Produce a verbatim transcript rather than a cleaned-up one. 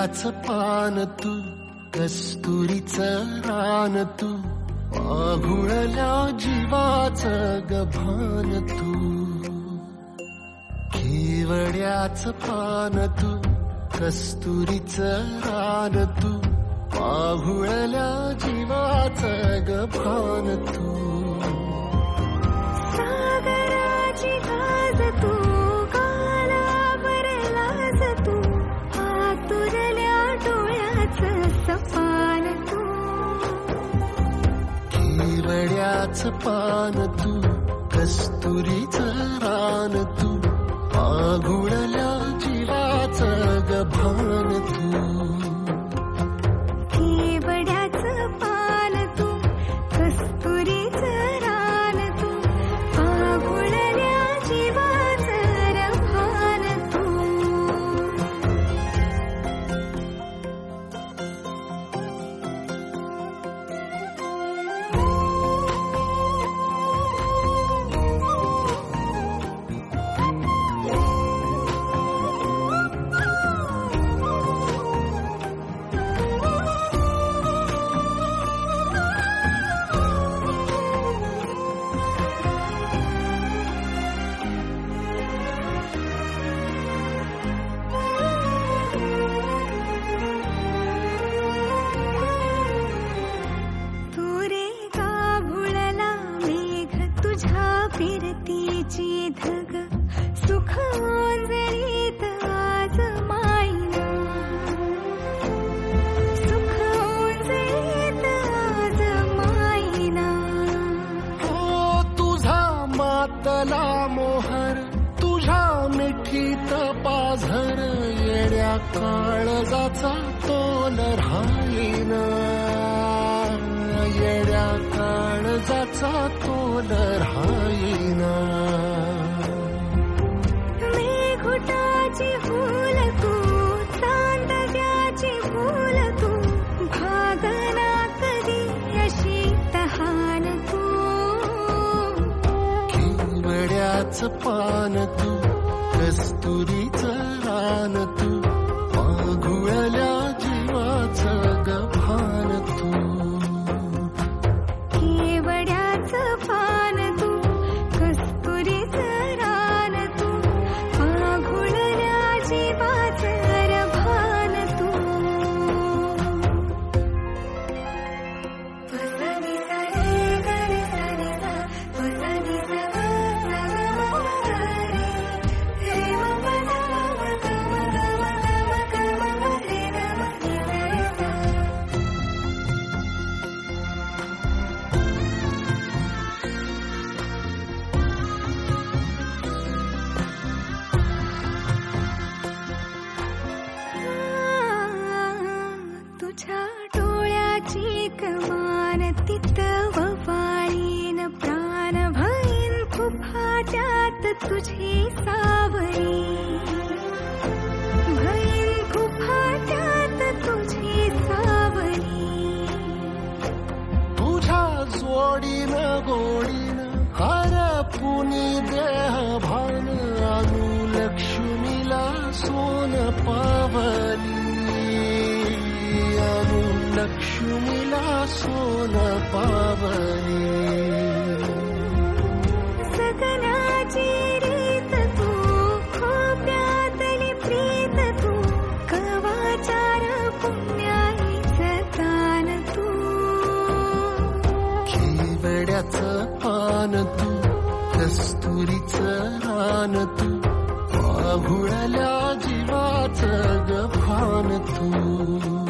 केवड्याचं पान तू, कस्तुरीचं रान तू, आघुळल्या जीवाचं गभान तू. केवड्याचं पान तू, कस्तुरीचं रान तू, आघुळल्या जीवाचं गभान तू. सागराची गाज तू, गालावरलाज तू, आतुरल्या डोळ्याचं सपान तू. केवड्याचं पान तू, कस्तुरीचं रान तू, आघुळल्या जीवाचं गभान तू. केवड्याचं पान तू, कस्तुरीचं रान तू, आघुळल्या जीवाचं रभान तू. फिरतीची धग सुख ओंजळीत आज मायना, सुख ओंजळीत आज मायना. हो तुझा मातला मोहर, तुझ्या मिठीत पाझर, येड्या काळजाचा तोल राहीना, येड्या काळजाचा तोल राहीना. मेघुटाची फूल तू, चांदण्याची फूल तू, भागना कधी अशी तहान तू. केवड्याचं पान तू, कस्तुरीचं रान तू, आघुळल्या जीवाचं गभान तू. केवड्याचं पान तू, कस्तुरीचं रान तू, आघुळल्या जीवाचं रभान तू. पसनी सरे गरे सरे सा, पसनी सगा सगा रे, रे म पदा म ग म ग म ग म ग म रे ग म रे रे सा. तुझ्या डोळ्याची कमान तिथं ववाळीन, प्राण भईन खुफाट्यात तुझी सावरी, भईन खुफाट्यात तुझी सावरी. तुझ्या जोडीनं गोडीनं हरपुनी देह भान, अनुलक्ष्मीला सोन पावली, अनुलक्ष्मीला सोन पावली. सगनाची रीत तू, खोप्यातली प्रीत तू, कवाचार पुण्याईचं दान तू. केवड्याचं पान तू, कस्तुरीचं रान तू, आघुळल्या जीवाचं गभान तू.